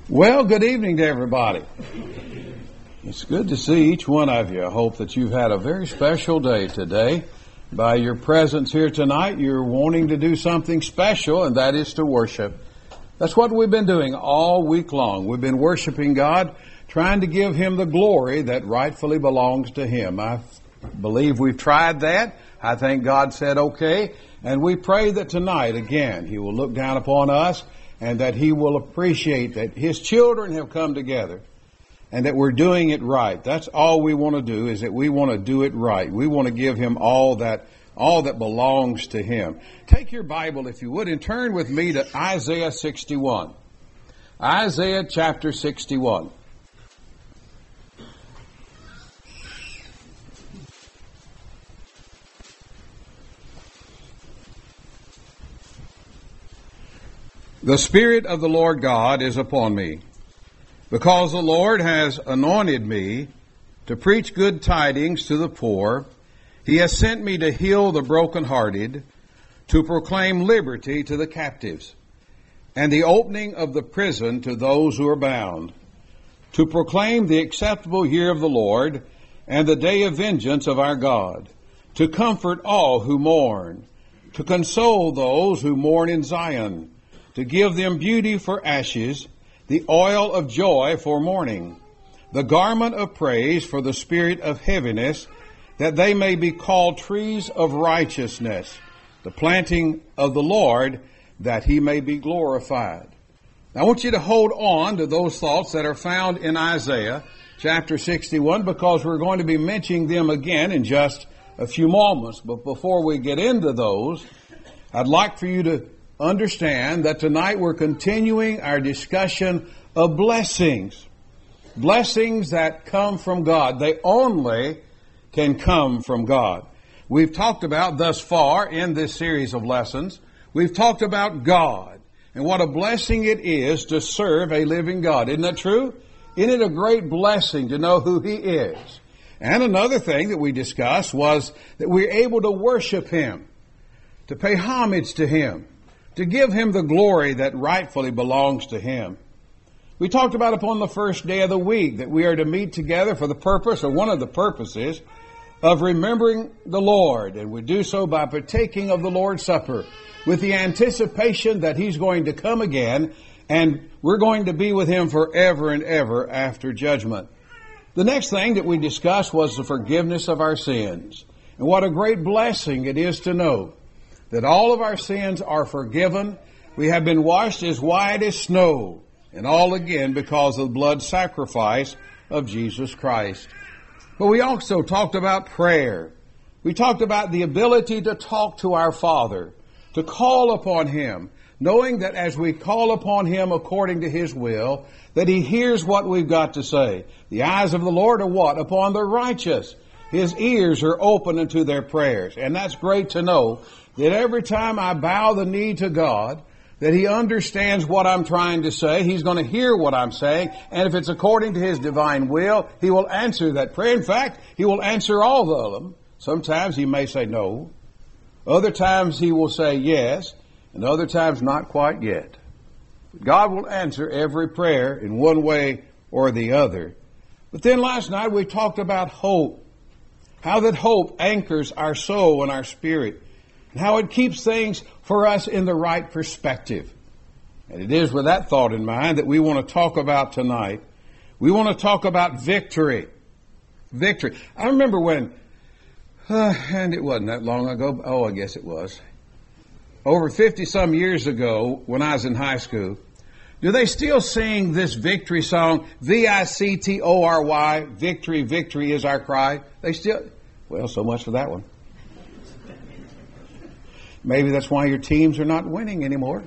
Well, good evening to everybody. It's good to see each one of you. I hope that you've had a very special day today. By your presence here tonight, you're wanting to do something special, and that is to worship. That's what we've been doing all week long. We've been worshiping God, trying to give Him the glory that rightfully belongs to Him. I believe we've tried that. I think God said okay. And we pray that tonight, again, He will look down upon us and that He will appreciate that His children have come together and that we're doing it right. That's all we want to do, is that we want to do it right. We want to give Him all that belongs to Him. Take your Bible, if you would, and turn with me to Isaiah 61. Isaiah chapter 61. The Spirit of the Lord God is upon me, because the Lord has anointed me to preach good tidings to the poor. He has sent me to heal the brokenhearted, to proclaim liberty to the captives, and the opening of the prison to those who are bound, to proclaim the acceptable year of the Lord and the day of vengeance of our God, to comfort all who mourn, to console those who mourn in Zion, to give them beauty for ashes, the oil of joy for mourning, the garment of praise for the spirit of heaviness, that they may be called trees of righteousness, the planting of the Lord, that He may be glorified. Now, I want you to hold on to those thoughts that are found in Isaiah chapter 61, because we're going to be mentioning them again in just a few moments. But before we get into those, I'd like for you to understand that tonight we're continuing our discussion of blessings. Blessings that come from God. They only can come from God. We've talked about thus far in this series of lessons, we've talked about God and what a blessing it is to serve a living God. Isn't that true? Isn't it a great blessing to know who He is? And another thing that we discussed was that we're able to worship Him, to pay homage to Him, to give Him the glory that rightfully belongs to Him. We talked about upon the first day of the week that we are to meet together for the purpose, or one of the purposes, of remembering the Lord. And we do so by partaking of the Lord's Supper with the anticipation that He's going to come again and we're going to be with Him forever and ever after judgment. The next thing that we discussed was the forgiveness of our sins. And what a great blessing it is to know that all of our sins are forgiven. We have been washed as white as snow, and all again because of the blood sacrifice of Jesus Christ. But we also talked about prayer. We talked about the ability to talk to our Father, to call upon Him, knowing that as we call upon Him according to His will, that He hears what we've got to say. The eyes of the Lord are what? Upon the righteous. His ears are open unto their prayers. And that's great to know that every time I bow the knee to God, that He understands what I'm trying to say. He's going to hear what I'm saying. And if it's according to His divine will, He will answer that prayer. In fact, He will answer all of them. Sometimes He may say no. Other times He will say yes. And other times not quite yet. God will answer every prayer in one way or the other. But then last night we talked about hope. How that hope anchors our soul and our spirit. And how it keeps things for us in the right perspective. And it is with that thought in mind that we want to talk about tonight. We want to talk about victory. Victory. I remember when, and it wasn't that long ago. Oh, I guess it was. Over 50 some years ago when I was in high school, do they still sing this victory song? V-I-C-T-O-R-Y. Victory, victory is our cry. They still, well, so much for that one. Maybe that's why your teams are not winning anymore.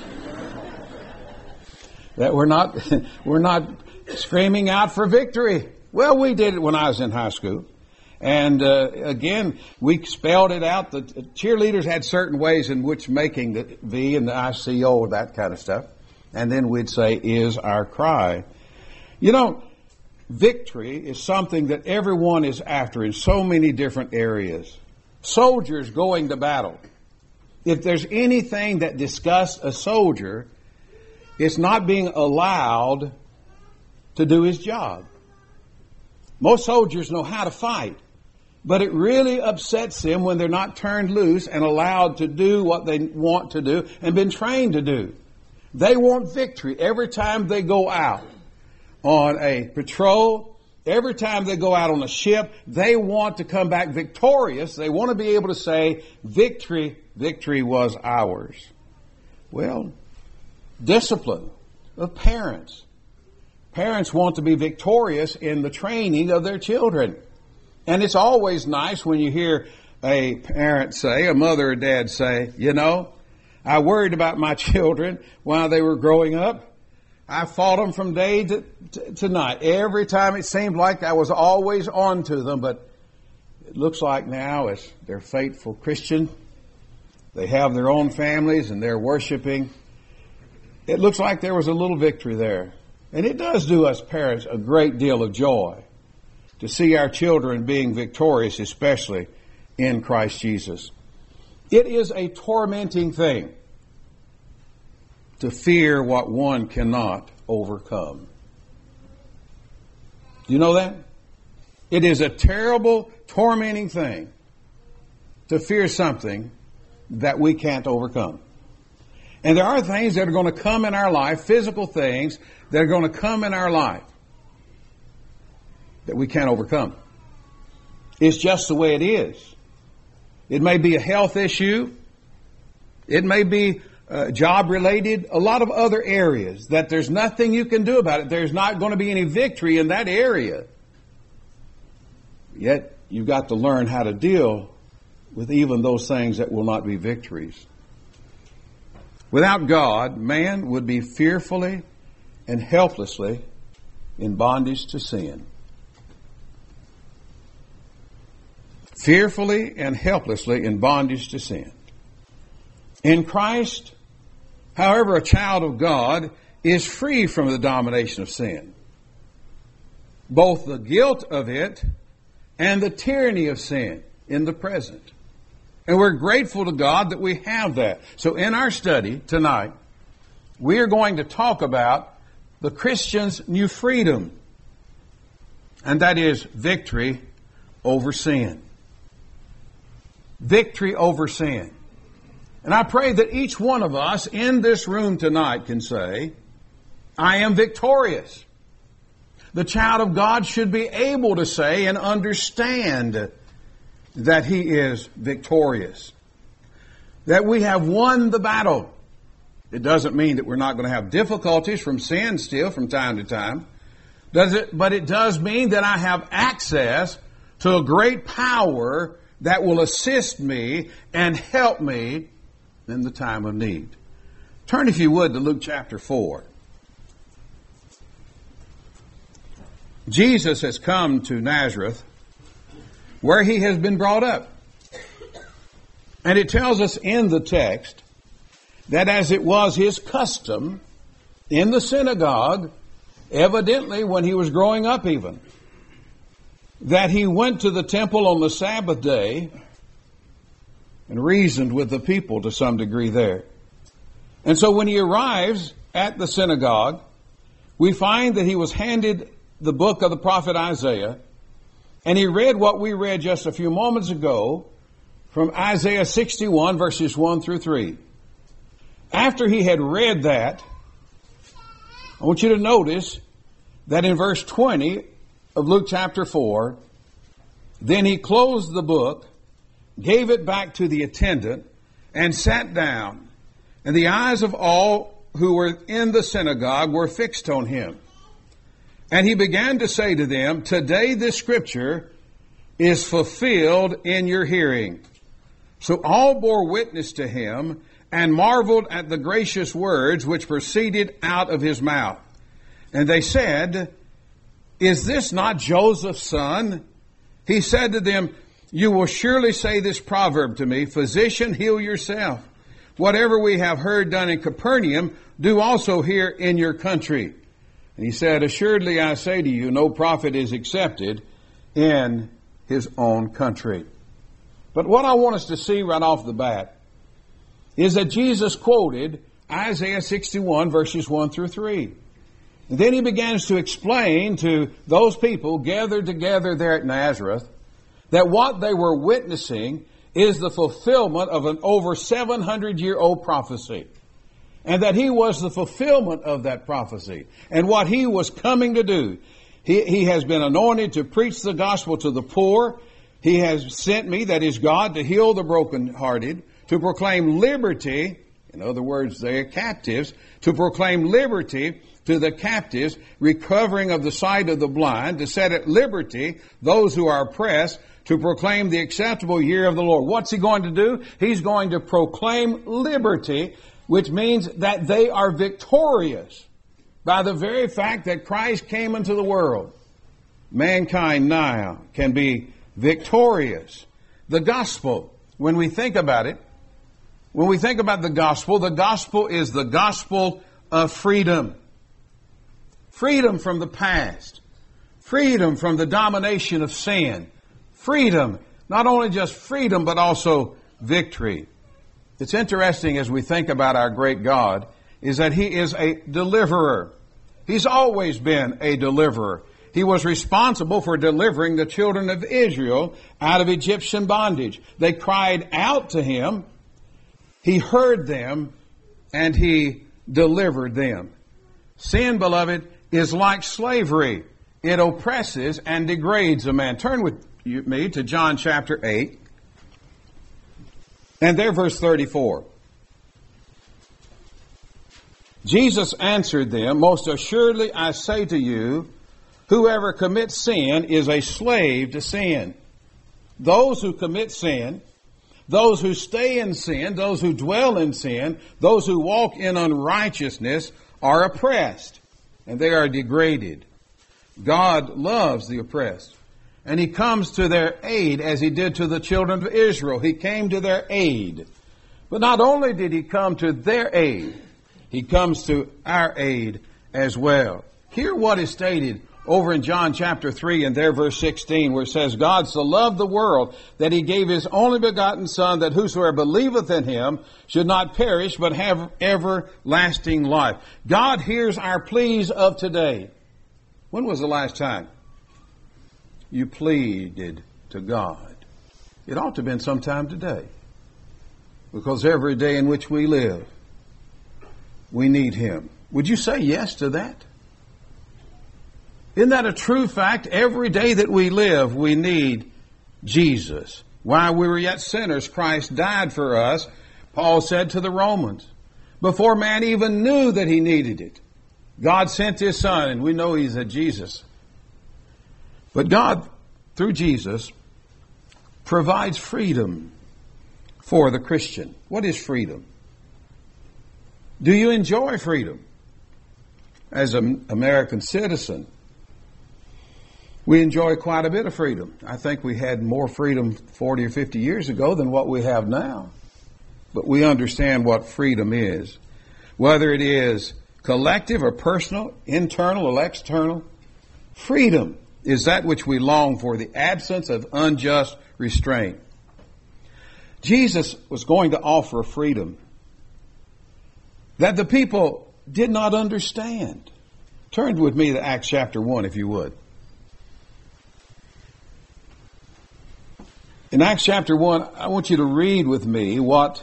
That we're not screaming out for victory. Well, we did it when I was in high school. And again, we spelled it out. The cheerleaders had certain ways in which making the V and the I-C-O, that kind of stuff. And then we'd say, is our cry. You know, victory is something that everyone is after in so many different areas. Soldiers going to battle. If there's anything that disgusts a soldier, It's not being allowed to do his job. Most soldiers know how to fight, but it really upsets them when they're not turned loose and allowed to do what they want to do and been trained to do. They want victory every time they go out on a patrol. Every time they go out on a ship, they want to come back victorious. They want to be able to say, victory was ours. Well, discipline of parents. Parents want to be victorious in the training of their children. And it's always nice when you hear a parent say, a mother or dad say, you know, I worried about my children while they were growing up. I fought them from day to night. Every time it seemed like I was always on to them, but it looks like now as they're faithful Christian, they have their own families and they're worshiping. It looks like there was a little victory there. And it does do us parents a great deal of joy to see our children being victorious, especially in Christ Jesus. It is a tormenting thing to fear what one cannot overcome. Do you know that? It is a terrible, tormenting thing to fear something that we can't overcome. And there are things that are going to come in our life, physical things that are going to come in our life that we can't overcome. It's just the way it is. It may be a health issue. It may be job related, a lot of other areas that there's nothing you can do about it. There's not going to be any victory in that area. Yet you've got to learn how to deal with even those things that will not be victories. Without God, man would be fearfully and helplessly in bondage to sin. Fearfully and helplessly in bondage to sin. In Christ, however, a child of God is free from the domination of sin. Both the guilt of it and the tyranny of sin in the present. And we're grateful to God that we have that. So in our study tonight, we are going to talk about the Christian's new freedom. And that is victory over sin. Victory over sin. And I pray that each one of us in this room tonight can say, I am victorious. The child of God should be able to say and understand that he is victorious. That we have won the battle. It doesn't mean that we're not going to have difficulties from sin still from time to time. But it does mean that I have access to a great power that will assist me and help me in the time of need. Turn, if you would, to Luke chapter 4. Jesus has come to Nazareth, where he has been brought up. And it tells us in the text that as it was his custom in the synagogue, evidently when he was growing up even, that he went to the temple on the Sabbath day and reasoned with the people to some degree there. And so when he arrives at the synagogue, we find that he was handed the book of the prophet Isaiah, and he read what we read just a few moments ago from Isaiah 61, verses 1 through 3. After he had read that, I want you to notice that in verse 20 of Luke chapter 4, then he closed the book, gave it back to the attendant, and sat down. And the eyes of all who were in the synagogue were fixed on him. And he began to say to them, today this scripture is fulfilled in your hearing. So all bore witness to him and marveled at the gracious words which proceeded out of his mouth. And they said, is this not Joseph's son? He said to them, you will surely say this proverb to me, physician, heal yourself. Whatever we have heard done in Capernaum, do also here in your country. And he said, assuredly I say to you, no prophet is accepted in his own country. But what I want us to see right off the bat is that Jesus quoted Isaiah 61 verses 1 through 3. And then he begins to explain to those people gathered together there at Nazareth that what they were witnessing is the fulfillment of an over 700-year-old prophecy. And that he was the fulfillment of that prophecy. And what he was coming to do. He has been anointed to preach the gospel to the poor. He has sent me, that is God, to heal the brokenhearted, to proclaim liberty, in other words, they are captives, to proclaim liberty to the captives, recovering of the sight of the blind, to set at liberty those who are oppressed, to proclaim the acceptable year of the Lord. What's he going to do? He's going to proclaim liberty, which means that they are victorious by the very fact that Christ came into the world. Mankind now can be victorious. The gospel, when we think about it, when we think about the gospel is the gospel of freedom. Freedom from the past. Freedom from the domination of sin. Freedom, not only just freedom, but also victory. It's interesting as we think about our great God, is that He is a deliverer. He's always been a deliverer. He was responsible for delivering the children of Israel out of Egyptian bondage. They cried out to Him. He heard them, and He delivered them. Sin, beloved, is like slavery. It oppresses and degrades a man. Turn with me to John chapter 8. And there, verse 34. Jesus answered them, "Most assuredly I say to you, whoever commits sin is a slave to sin." Those who commit sin, those who stay in sin, those who dwell in sin, those who walk in unrighteousness are oppressed, and they are degraded. God loves the oppressed. And He comes to their aid as He did to the children of Israel. He came to their aid. But not only did He come to their aid, He comes to our aid as well. Hear what is stated over in John chapter 3 and there verse 16, where it says, "God so loved the world that He gave His only begotten Son, that whosoever believeth in Him should not perish but have everlasting life." God hears our pleas of today. When was the last time you pleaded to God? It ought to have been sometime today. Because every day in which we live, we need Him. Would you say yes to that? Isn't that a true fact? Every day that we live, we need Jesus. While we were yet sinners, Christ died for us, Paul said to the Romans. Before man even knew that he needed it, God sent His Son, and we know He's a Jesus. But God, through Jesus, provides freedom for the Christian. What is freedom? Do you enjoy freedom? As an American citizen, we enjoy quite a bit of freedom. I think we had more freedom 40 or 50 years ago than what we have now. But we understand what freedom is. Whether it is collective or personal, internal or external, freedom is that which we long for, the absence of unjust restraint. Jesus was going to offer freedom that the people did not understand. Turn with me to Acts chapter 1, if you would. In Acts chapter 1, I want you to read with me what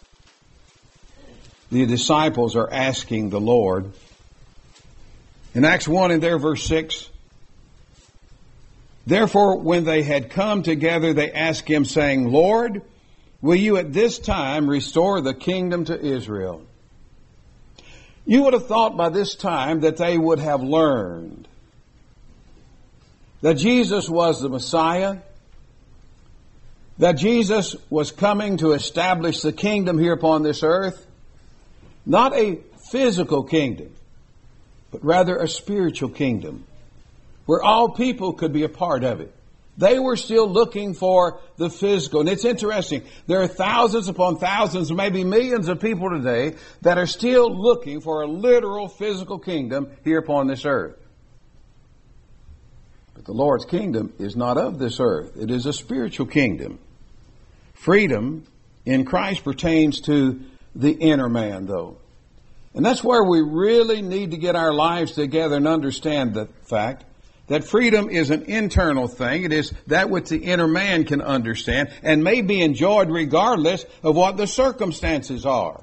the disciples are asking the Lord. In Acts 1 and there verse 6, "Therefore when they had come together, they asked Him, saying, Lord, will you at this time restore the kingdom to Israel?" You would have thought by this time that they would have learned that Jesus was the Messiah, that Jesus was coming to establish the kingdom here upon this earth, not a physical kingdom, but rather a spiritual kingdom, where all people could be a part of it. They were still looking for the physical. And it's interesting. There are thousands upon thousands, maybe millions of people today that are still looking for a literal physical kingdom here upon this earth. But the Lord's kingdom is not of this earth. It is a spiritual kingdom. Freedom in Christ pertains to the inner man, though. And that's where we really need to get our lives together and understand the fact that freedom is an internal thing. It is that which the inner man can understand and may be enjoyed regardless of what the circumstances are.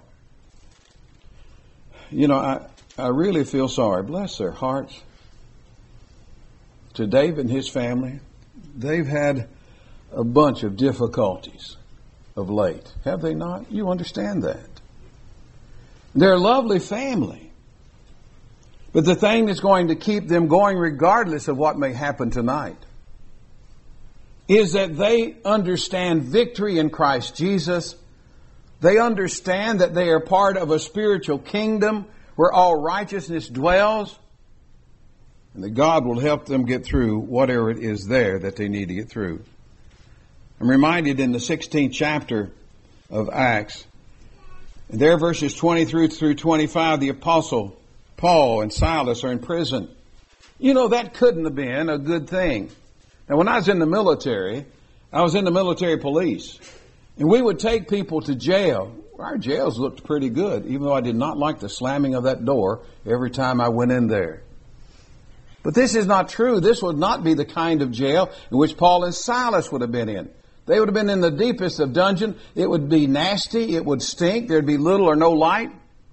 You know, I really feel sorry. Bless their hearts. To David and his family, they've had a bunch of difficulties of late. Have they not? You understand that. They're a lovely family. But the thing that's going to keep them going regardless of what may happen tonight is that they understand victory in Christ Jesus. They understand that they are part of a spiritual kingdom where all righteousness dwells, and that God will help them get through whatever it is there that they need to get through. I'm reminded in the 16th chapter of Acts, and there verses 20 through 25, the apostle Paul and Silas are in prison. You know, that couldn't have been a good thing. Now, when I was in the military, I was in the military police, and we would take people to jail. Our jails looked pretty good, even though I did not like the slamming of that door every time I went in there. But this is not true. This would not be the kind of jail in which Paul and Silas would have been in. They would have been in the deepest of dungeon. It would be nasty. It would stink. There'd be little or no light.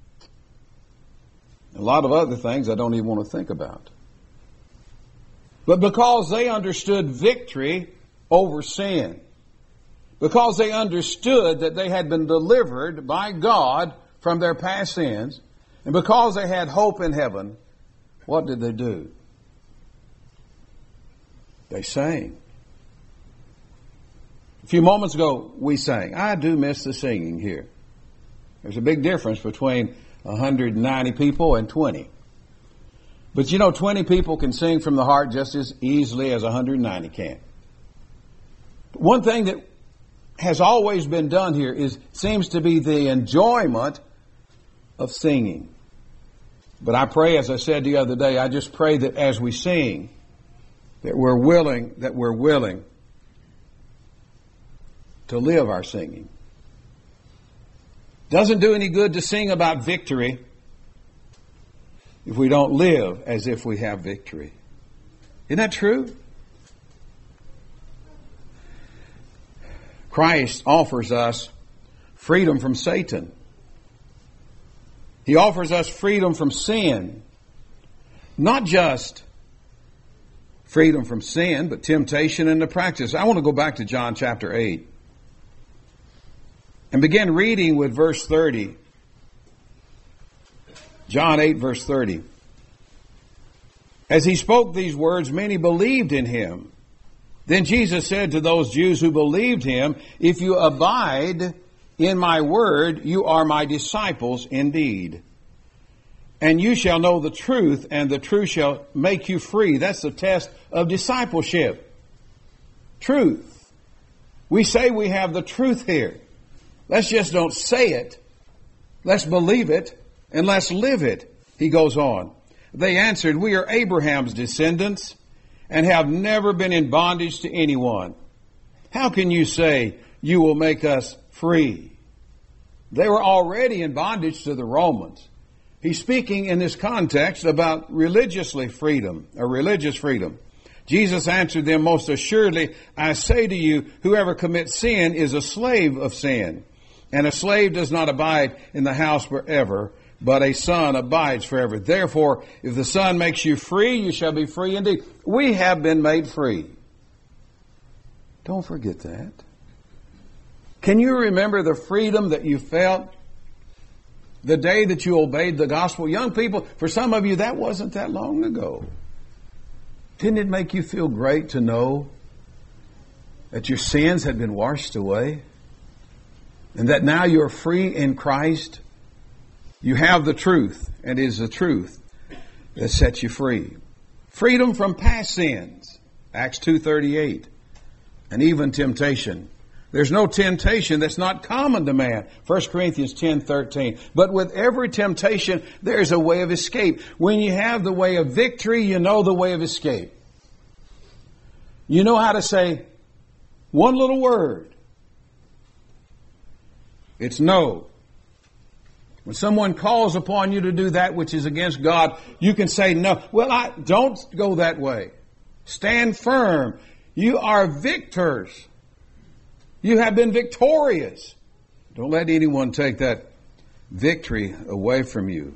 A lot of other things I don't even want to think about. But because they understood victory over sin, because they understood that they had been delivered by God from their past sins, and because they had hope in heaven, what did they do? They sang. A few moments ago, we sang. I do miss the singing here. There's a big difference between 190 people and 20. But you know, 20 people can sing from the heart just as easily as 190 can. One thing that has always been done here seems to be the enjoyment of singing. But I pray, as I said the other day, I just pray that as we sing, that we're willing to live our singing. Doesn't do any good to sing about victory if we don't live as if we have victory. Isn't that true? Christ offers us freedom from Satan. He offers us freedom from sin. Not just freedom from sin, but temptation and the practice. I want to go back to John chapter 8 and begin reading with verse 30. John 8, verse 30. As he spoke these words, many believed in him. Then Jesus said to those Jews who believed him, if you abide in my word, you are my disciples indeed. And you shall know the truth, and the truth shall make you free. That's the test of discipleship. Truth. We say we have the truth here. Let's just don't say it. Let's believe it, and let's live it. He goes on. They answered, we are Abraham's descendants, and have never been in bondage to anyone. How can you say you will make us free? They were already in bondage to the Romans. He's speaking in this context about religious freedom. Jesus answered them, most assuredly, I say to you, whoever commits sin is a slave of sin. And a slave does not abide in the house forever, but a son abides forever. Therefore, if the Son makes you free, you shall be free indeed. We have been made free. Don't forget that. Can you remember the freedom that you felt the day that you obeyed the gospel? Young people, for some of you, that wasn't that long ago. Didn't it make you feel great to know that your sins had been washed away? And that now you're free in Christ? You have the truth, and it is the truth that sets you free. Freedom from past sins, Acts 2:38, and even temptation. There's no temptation that's not common to man, 1 Corinthians 10:13. But with every temptation, there's a way of escape. When you have the way of victory, you know the way of escape. You know how to say one little word. It's no. When someone calls upon you to do that which is against God, you can say no. Well, don't go that way. Stand firm. You are victors. You have been victorious. Don't let anyone take that victory away from you.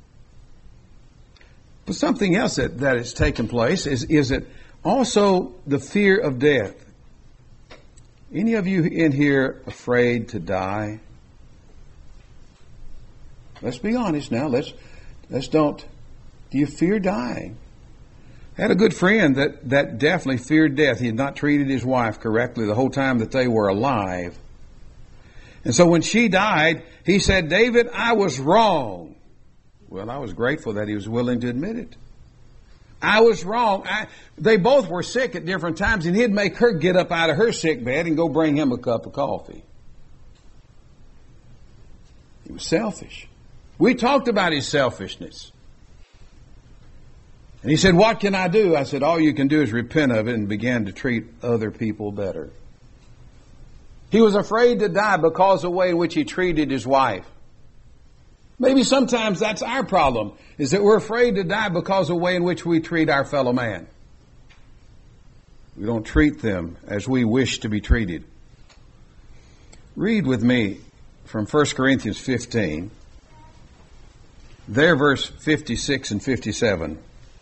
But something else that has taken place is that also the fear of death. Any of you in here afraid to die? Let's be honest now. Let's don't. Do you fear dying? I had a good friend that definitely feared death. He had not treated his wife correctly the whole time that they were alive. And so when she died, he said, David, I was wrong. Well, I was grateful that he was willing to admit it. I was wrong. They both were sick at different times, and he'd make her get up out of her sick bed and go bring him a cup of coffee. He was selfish. We talked about his selfishness. And he said, what can I do? I said, all you can do is repent of it and begin to treat other people better. He was afraid to die because of the way in which he treated his wife. Maybe sometimes that's our problem, is that we're afraid to die because of the way in which we treat our fellow man. We don't treat them as we wish to be treated. Read with me from 1 Corinthians 15. There, verse 56 and 57.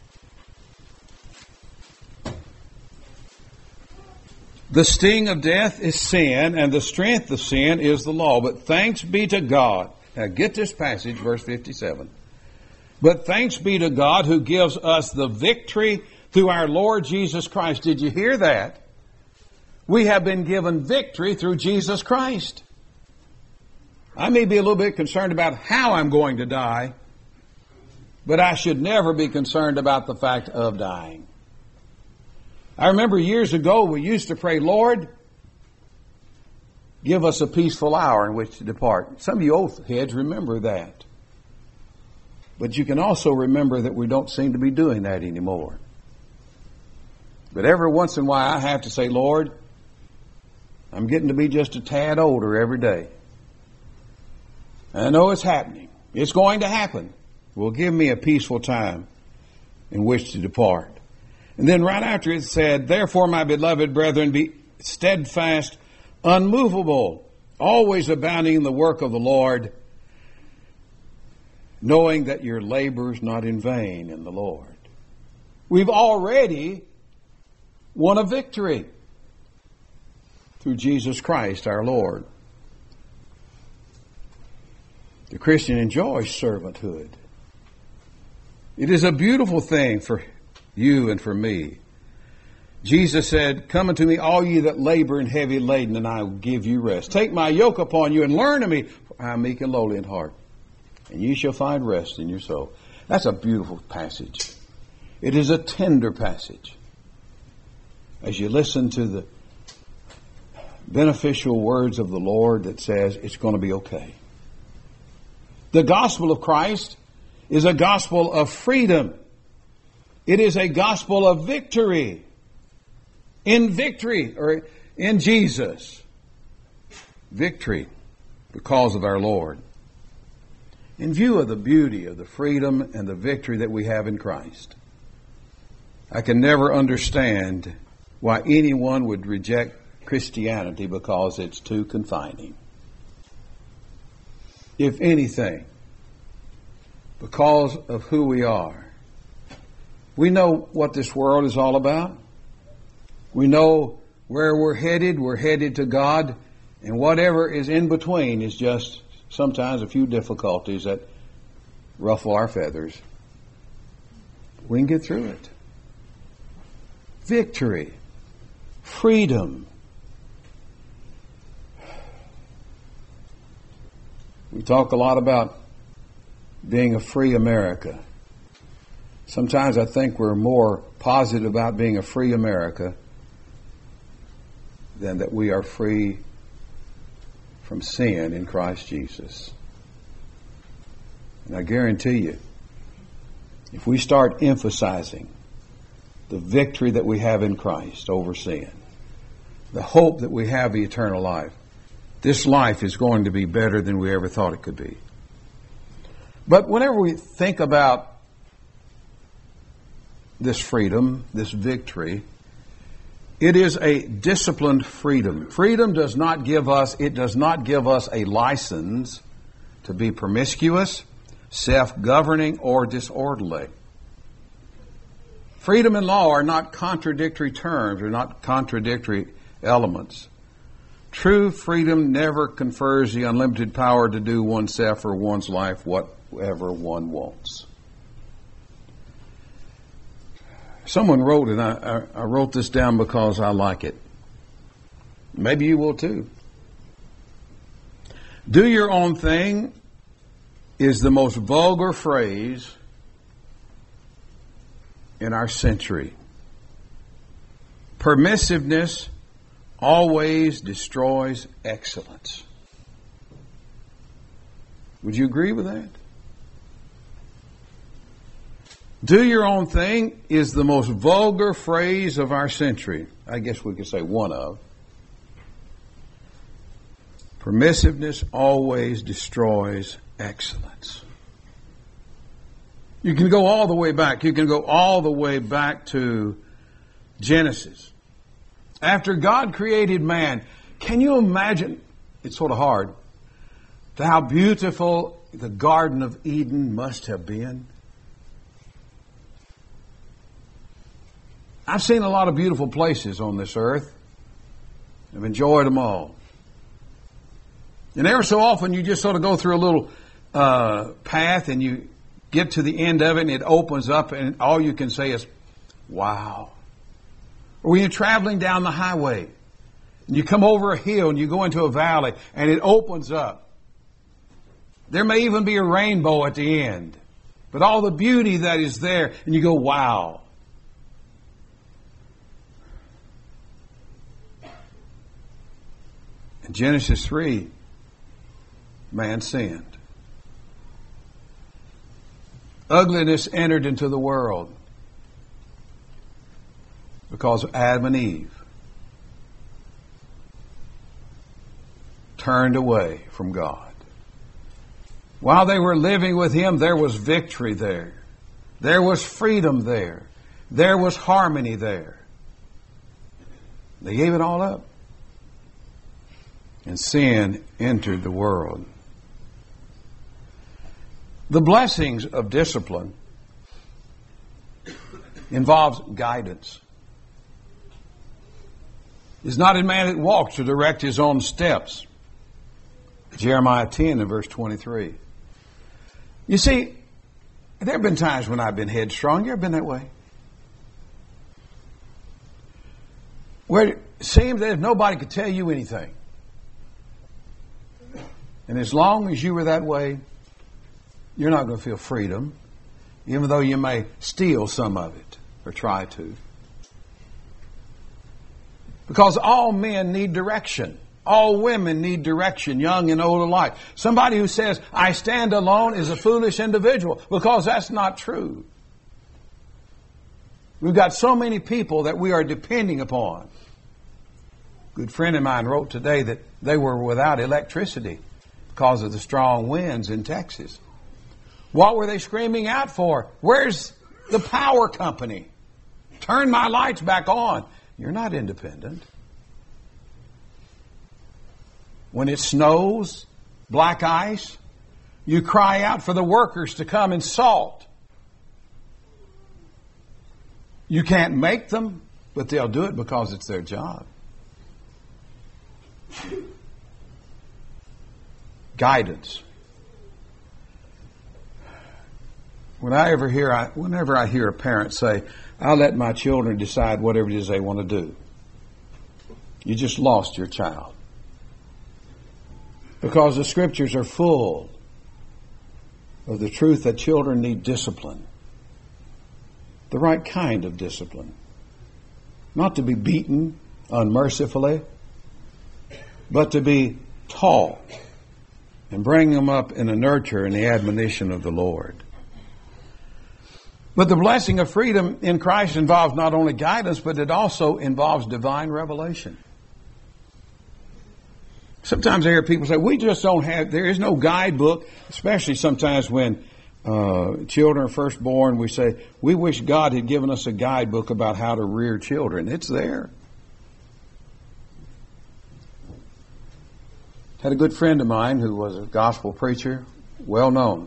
The sting of death is sin, and the strength of sin is the law. But thanks be to God. Now get this passage, verse 57. But thanks be to God who gives us the victory through our Lord Jesus Christ. Did you hear that? We have been given victory through Jesus Christ. I may be a little bit concerned about how I'm going to die, but I should never be concerned about the fact of dying. I remember years ago we used to pray, Lord, give us a peaceful hour in which to depart. Some of you old heads remember that. But you can also remember that we don't seem to be doing that anymore. But every once in a while I have to say, Lord, I'm getting to be just a tad older every day. And I know it's happening. It's going to happen. Well, give me a peaceful time in which to depart. And then right after it said, therefore, my beloved brethren, be steadfast, unmovable, always abounding in the work of the Lord, knowing that your labor is not in vain in the Lord. We've already won a victory through Jesus Christ our Lord. The Christian enjoys servanthood. It is a beautiful thing for you and for me. Jesus said, come unto me, all ye that labor and heavy laden, and I will give you rest. Take my yoke upon you and learn of me, for I am meek and lowly in heart, and ye shall find rest in your soul. That's a beautiful passage. It is a tender passage. As you listen to the beneficial words of the Lord that says it's going to be okay. The gospel of Christ is a gospel of freedom. It is a gospel of victory. In victory, or in Jesus. Victory because of our Lord. In view of the beauty of the freedom and the victory that we have in Christ, I can never understand why anyone would reject Christianity because it's too confining. If anything, because of who we are. We know what this world is all about. We know where we're headed. We're headed to God. And whatever is in between is just sometimes a few difficulties that ruffle our feathers. We can get through it. Victory. Freedom. We talk a lot about being a free America. Sometimes I think we're more positive about being a free America than that we are free from sin in Christ Jesus. And I guarantee you, if we start emphasizing the victory that we have in Christ over sin, the hope that we have of eternal life, this life is going to be better than we ever thought it could be. But whenever we think about this freedom, this victory, it is a disciplined freedom. Freedom does not give us a license to be promiscuous, self-governing, or disorderly. Freedom and law are not contradictory terms, or not contradictory elements. True freedom never confers the unlimited power to do oneself or one's life whatever one wants. Someone wrote, and I wrote this down because I like it. Maybe you will too. Do your own thing is the most vulgar phrase in our century. Permissiveness always destroys excellence. Would you agree with that? Do your own thing is the most vulgar phrase of our century. I guess we could say one of. Permissiveness always destroys excellence. You can go all the way back. You can go all the way back to Genesis. After God created man, can you imagine, it's sort of hard, how beautiful the Garden of Eden must have been? I've seen a lot of beautiful places on this earth. I've enjoyed them all. And ever so often you just sort of go through a little path and you get to the end of it and it opens up and all you can say is, wow. Or when you're traveling down the highway and you come over a hill and you go into a valley and it opens up. There may even be a rainbow at the end. But all the beauty that is there and you go, wow. In Genesis 3, man sinned. Ugliness entered into the world because Adam and Eve turned away from God. While they were living with Him, there was victory there. There was freedom there. There was harmony there. They gave it all up. And sin entered the world. The blessings of discipline involves guidance. It's not in man that walks to direct his own steps. Jeremiah 10 and verse 23. You see, there have been times when I've been headstrong. You ever been that way? Where it seems that if nobody could tell you anything. And as long as you were that way, you're not going to feel freedom, even though you may steal some of it or try to. Because all men need direction. All women need direction, young and old alike. Somebody who says, I stand alone is a foolish individual, because that's not true. We've got so many people that we are depending upon. A good friend of mine wrote today that they were without electricity because of the strong winds in Texas. What were they screaming out for? Where's the power company? Turn my lights back on. You're not independent. When it snows, black ice, you cry out for the workers to come and salt. You can't make them, but they'll do it because it's their job. Guidance. Whenever I hear a parent say, I'll let my children decide whatever it is they want to do, you just lost your child. Because the scriptures are full of the truth that children need discipline. The right kind of discipline. Not to be beaten unmercifully, but to be taught and bring them up in the nurture and the admonition of the Lord. But the blessing of freedom in Christ involves not only guidance, but it also involves divine revelation. Sometimes I hear people say, we just don't have, there is no guidebook, especially sometimes when children are first born, we say, we wish God had given us a guidebook about how to rear children. It's there. Had a good friend of mine who was a gospel preacher, well known.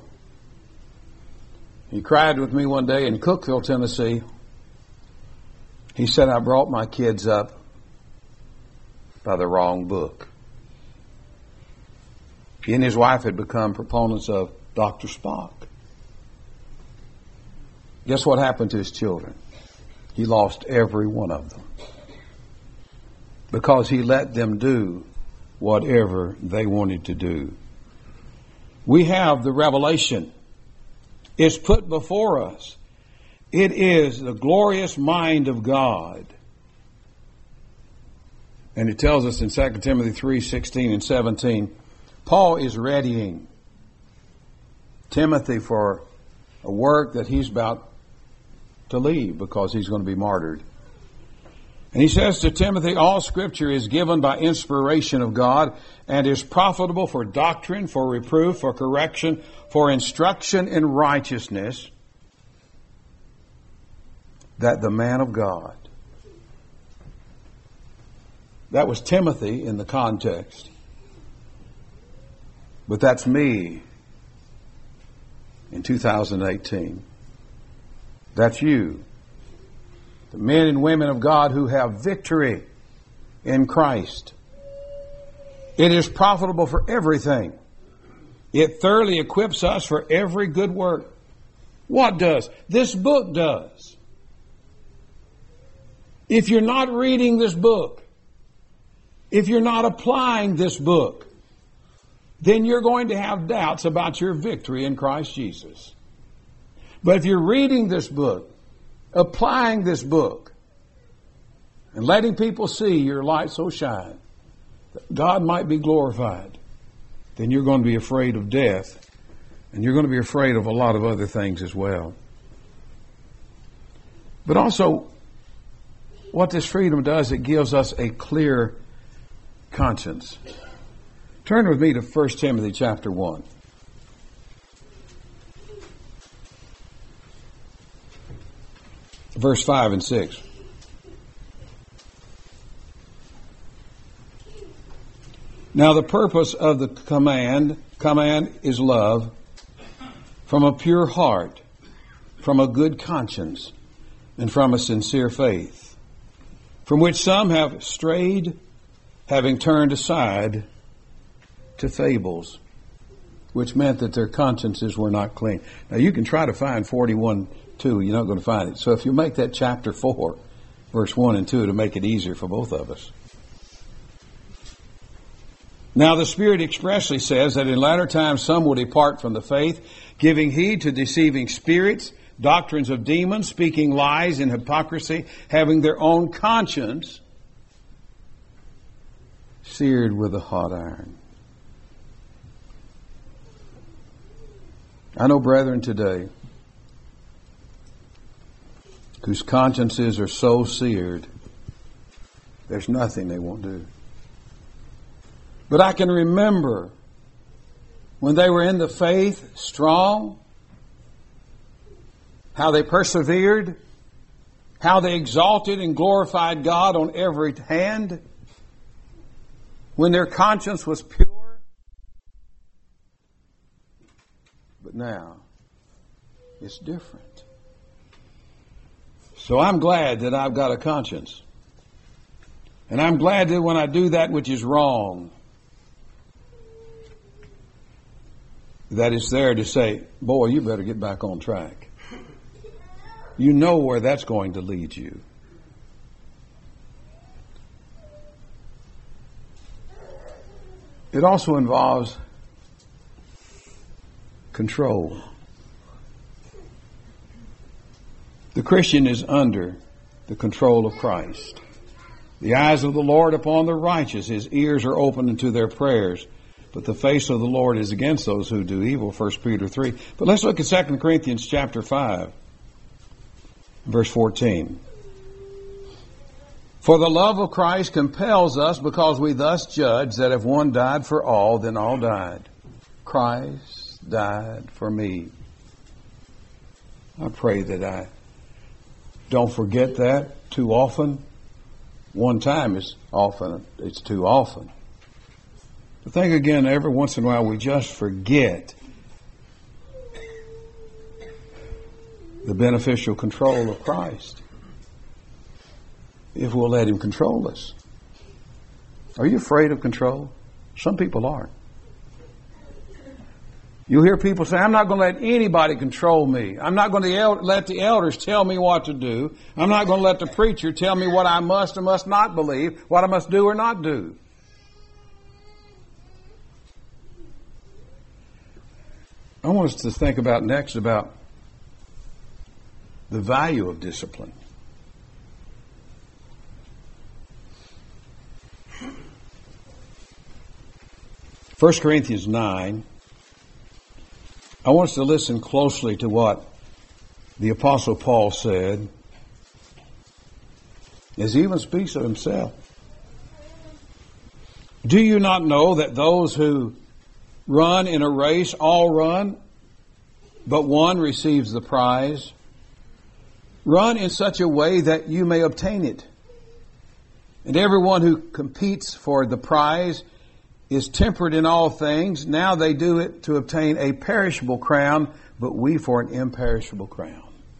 He cried with me one day in Cookeville, Tennessee. He said, I brought my kids up by the wrong book. He and his wife had become proponents of Dr. Spock. Guess what happened to his children? He lost every one of them. Because he let them do whatever they wanted to do. We have the revelation. It's put before us. It is the glorious mind of God. And it tells us in 2 Timothy 3:16 and 17, Paul is readying Timothy for a work that he's about to leave because he's going to be martyred. And he says to Timothy, all Scripture is given by inspiration of God and is profitable for doctrine, for reproof, for correction, for instruction in righteousness, that the man of God. That was Timothy in the context. But that's me in 2018. That's you. The men and women of God who have victory in Christ. It is profitable for everything. It thoroughly equips us for every good work. What does? This book does. If you're not reading this book, if you're not applying this book, then you're going to have doubts about your victory in Christ Jesus. But if you're reading this book, applying this book, and letting people see your light so shine that God might be glorified, then you're going to be afraid of death, and you're going to be afraid of a lot of other things as well. But also, what this freedom does, it gives us a clear conscience. Turn with me to 1 Timothy chapter 1. Verse 5 and 6. Now the purpose of the command is love from a pure heart, from a good conscience, and from a sincere faith, from which some have strayed, having turned aside to fables, which meant that their consciences were not clean. Now you can try to find 41:2. You're not going to find it. So if you make that chapter 4, verse 1 and 2, to make it easier for both of us. Now the Spirit expressly says that in latter times some will depart from the faith, giving heed to deceiving spirits, doctrines of demons, speaking lies and hypocrisy, having their own conscience seared with a hot iron. I know brethren today whose consciences are so seared, there's nothing they won't do. But I can remember when they were in the faith, strong, how they persevered, how they exalted and glorified God on every hand, when their conscience was pure. But now, it's different. So I'm glad that I've got a conscience. And I'm glad that when I do that which is wrong, that it's there to say, boy, you better get back on track. You know where that's going to lead you. It also involves control. The Christian is under the control of Christ. The eyes of the Lord upon the righteous. His ears are open unto their prayers. But the face of the Lord is against those who do evil, 1 Peter 3. But let's look at 2 Corinthians chapter 5, verse 14. For the love of Christ compels us, because we thus judge that if one died for all, then all died. Christ died for me. I pray that I don't forget that too often. One time is often, it's too often. But think again, every once in a while we just forget the beneficial control of Christ. If we'll let Him control us. Are you afraid of control? Some people are. You hear people say, I'm not going to let anybody control me. I'm not going to let the elders tell me what to do. I'm not going to let the preacher tell me what I must or must not believe, what I must do or not do. I want us to think about next about the value of discipline. First Corinthians 9. I want us to listen closely to what the Apostle Paul said, as he even speaks of himself. Do you not know that those who run in a race all run, but one receives the prize? Run in such a way that you may obtain it. And everyone who competes for the prize is temperate in all things. Now they do it to obtain a perishable crown, but we for an imperishable crown.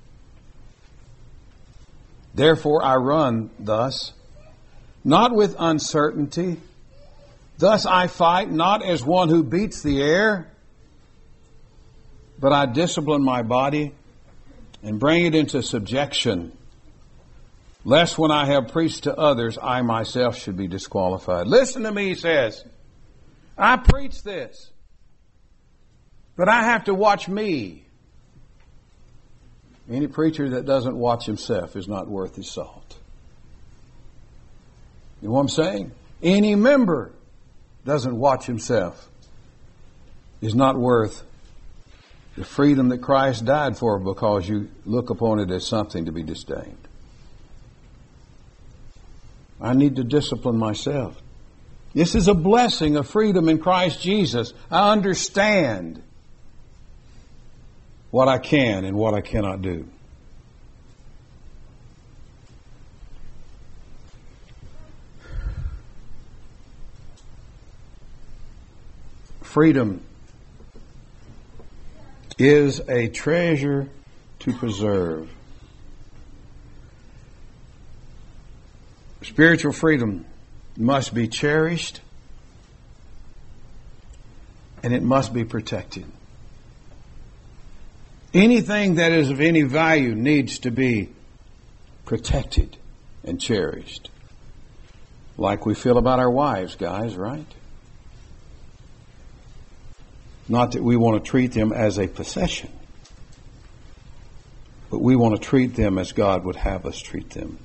Therefore I run thus, not with uncertainty. Thus I fight, not as one who beats the air, but I discipline my body and bring it into subjection, lest when I have preached to others, I myself should be disqualified. Listen to me, he says. I preach this, but I have to watch me. Any preacher that doesn't watch himself is not worth his salt. You know what I'm saying? Any member doesn't watch himself is not worth the freedom that Christ died for, because you look upon it as something to be disdained. I need to discipline myself. This is a blessing of freedom in Christ Jesus. I understand what I can and what I cannot do. Freedom is a treasure to preserve. Spiritual freedom must be cherished, and it must be protected. Anything that is of any value needs to be protected and cherished. Like we feel about our wives, guys, right? Not that we want to treat them as a possession, but we want to treat them as God would have us treat them.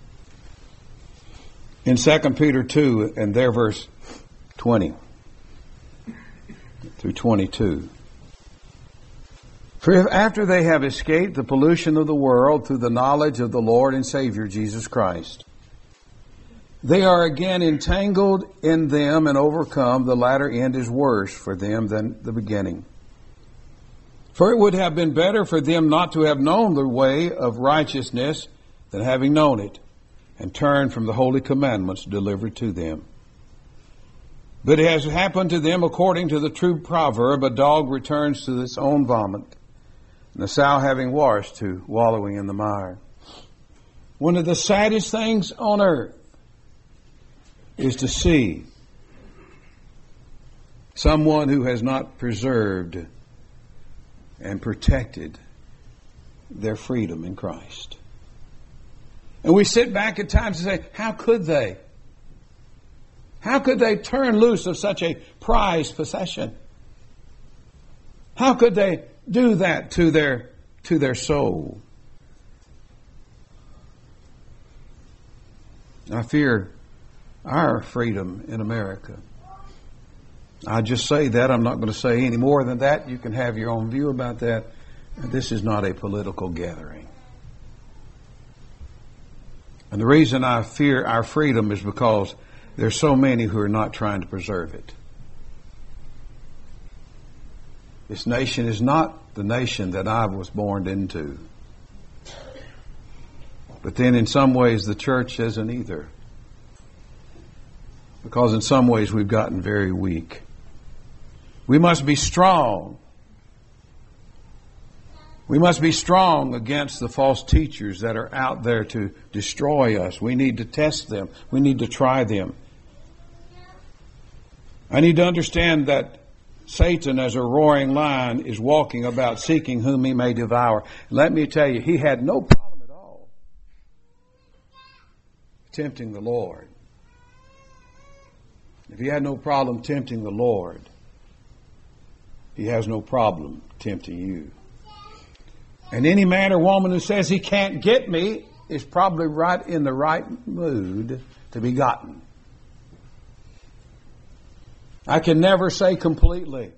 In 2 Peter 2 and there verse 20 through 22. For if after they have escaped the pollution of the world through the knowledge of the Lord and Savior Jesus Christ, they are again entangled in them and overcome, the latter end is worse for them than the beginning. For it would have been better for them not to have known the way of righteousness than having known it, and turned from the holy commandments delivered to them. But it has happened to them according to the true proverb, a dog returns to its own vomit, and the sow having washed to wallowing in the mire. One of the saddest things on earth is to see someone who has not preserved and protected their freedom in Christ. And we sit back at times and say, how could they? How could they turn loose of such a prized possession? How could they do that to their soul? I fear our freedom in America. I just say that. I'm not going to say any more than that. You can have your own view about that. This is not a political gathering. And the reason I fear our freedom is because there's so many who are not trying to preserve it. This nation is not the nation that I was born into. But then in some ways the church isn't either. Because in some ways we've gotten very weak. We must be strong. We must be strong against the false teachers that are out there to destroy us. We need to test them. We need to try them. I need to understand that Satan, as a roaring lion, is walking about seeking whom he may devour. Let me tell you, he had no problem at all tempting the Lord. If he had no problem tempting the Lord, he has no problem tempting you. And any man or woman who says he can't get me is probably right in the right mood to be gotten. I can never say completely,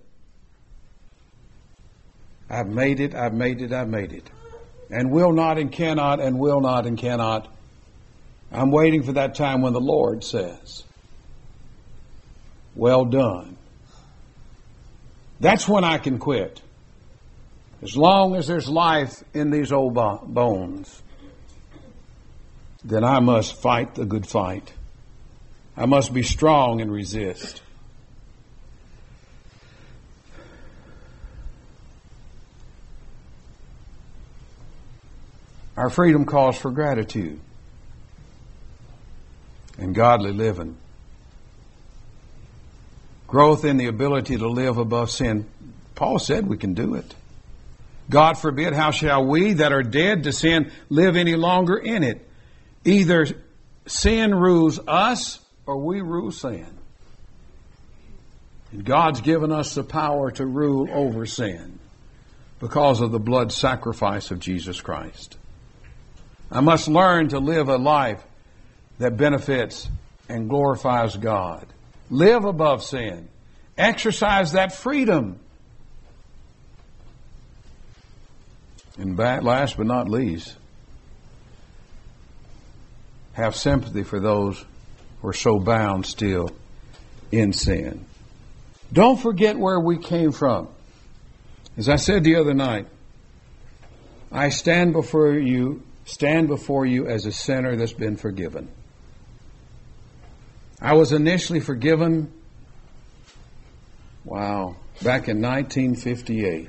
I've made it, I've made it, I've made it. And will not and cannot and will not and cannot. I'm waiting for that time when the Lord says, well done. That's when I can quit. As long as there's life in these old bones, then I must fight the good fight. I must be strong and resist. Our freedom calls for gratitude and godly living. Growth in the ability to live above sin. Paul said we can do it. God forbid, how shall we that are dead to sin live any longer in it? Either sin rules us or we rule sin. And God's given us the power to rule over sin because of the blood sacrifice of Jesus Christ. I must learn to live a life that benefits and glorifies God. Live above sin. Exercise that freedom. And last but not least, have sympathy for those who are so bound still in sin. Don't forget where we came from. As I said the other night, I stand before you as a sinner that's been forgiven. I was initially forgiven, back in 1958.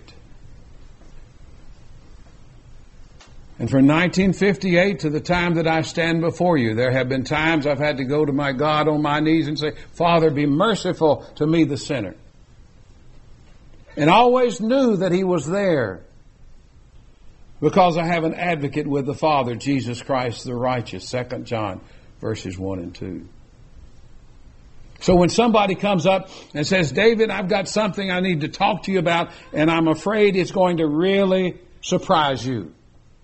And from 1958 to the time that I stand before you, there have been times I've had to go to my God on my knees and say, Father, be merciful to me, the sinner. And I always knew that He was there because I have an advocate with the Father, Jesus Christ the righteous, 2 John verses 1 and 2. So when somebody comes up and says, David, I've got something I need to talk to you about, and I'm afraid it's going to really surprise you.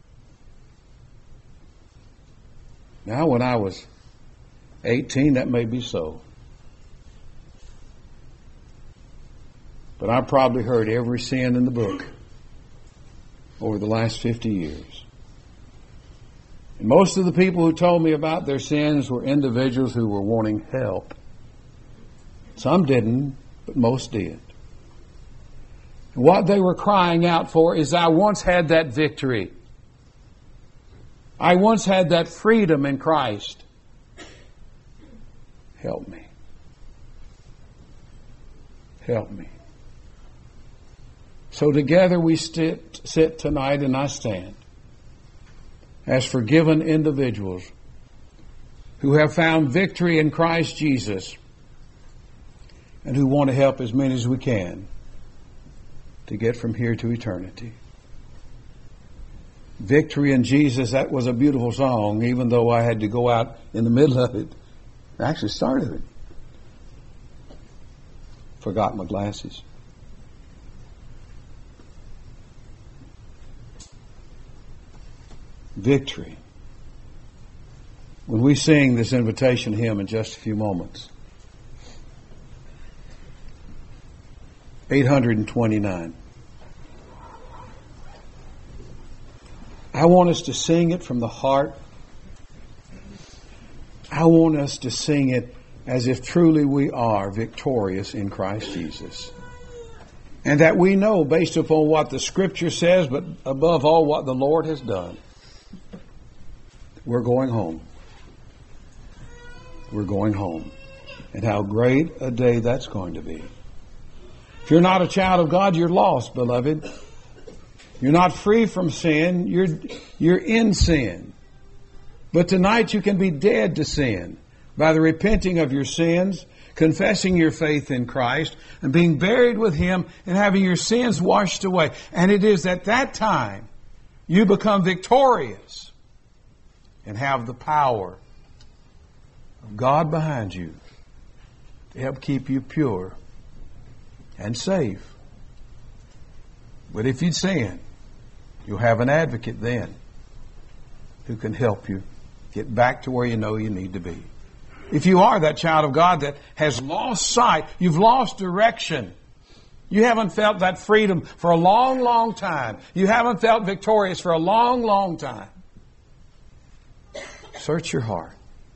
Now, when I was 18, that may be so. But I probably heard every sin in the book over the last 50 years. And most of the people who told me about their sins were individuals who were wanting help. Some didn't, but most did. And what they were crying out for is, I once had that victory. I once had that freedom in Christ. Help me. Help me. So together we sit tonight, and I stand as forgiven individuals who have found victory in Christ Jesus and who want to help as many as we can to get from here to eternity. Victory in Jesus, that was a beautiful song, even though I had to go out in the middle of it. I actually started it. Forgot my glasses. Victory. When we sing this invitation hymn in just a few moments, 829. I want us to sing it from the heart. I want us to sing it as if truly we are victorious in Christ Jesus. And that we know, based upon what the Scripture says, but above all what the Lord has done, we're going home. We're going home. And how great a day that's going to be. If you're not a child of God, you're lost, beloved. You're not free from sin. You're in sin. But tonight you can be dead to sin by the repenting of your sins, confessing your faith in Christ, and being buried with Him and having your sins washed away. And it is at that time you become victorious and have the power of God behind you to help keep you pure and safe. But if you sin, you'll have an advocate then who can help you get back to where you know you need to be. If you are that child of God that has lost sight, you've lost direction. You haven't felt that freedom for a long, long time. You haven't felt victorious for a long, long time. Search your heart.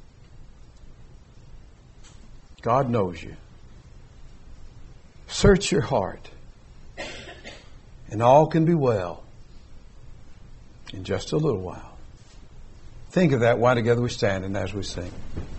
God knows you. Search your heart. And all can be well in just a little while. Think of that while together we stand and as we sing.